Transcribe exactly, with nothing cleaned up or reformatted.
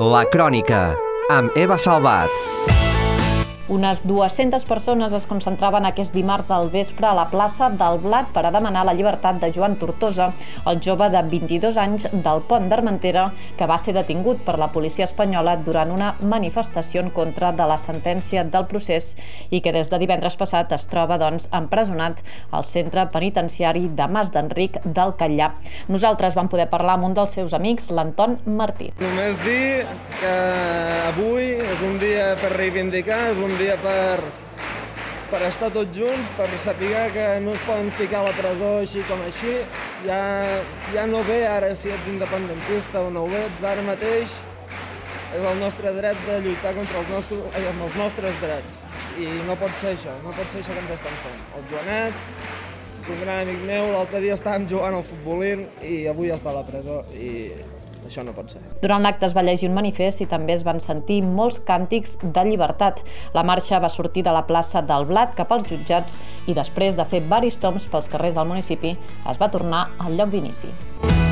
La Crònica, amb Eva Salvat. Unes dues-centes persones es concentraven aquest dimarts al vespre a la plaça del Blat per a demanar la llibertat de Joan Tortosa, el jove de vint-i-dos anys del Pont d'Armentera, que va ser detingut per la policia espanyola durant una manifestació en contra de la sentència del procés i que des de divendres passat es troba, doncs, empresonat al centre penitenciari de Mas d'Enric del Catllar. Nosaltres vam poder parlar amb un dels seus amics, l'Anton Martí. Només dir que avui és un dia per reivindicar, és un dia per, per estar tots junts, per saber que no es poden ficar a la presó així com així. Ja, ja no ve ara si ets independentista o no ho ets, ara mateix és el nostre dret de lluitar contra els nostres, eh, els nostres drets. I no pot ser això, no pot ser això que ens estan fent. El Joanet, un gran amic meu, l'altre dia estàvem jugant al futbolín i avui està a la presó i això no pot ser. Durant l'acte es va llegir un manifest i també es van sentir molts càntics de llibertat. La marxa va sortir de la plaça del Blat cap als jutjats i després de fer varis tombs pels carrers del municipi es va tornar al lloc d'inici.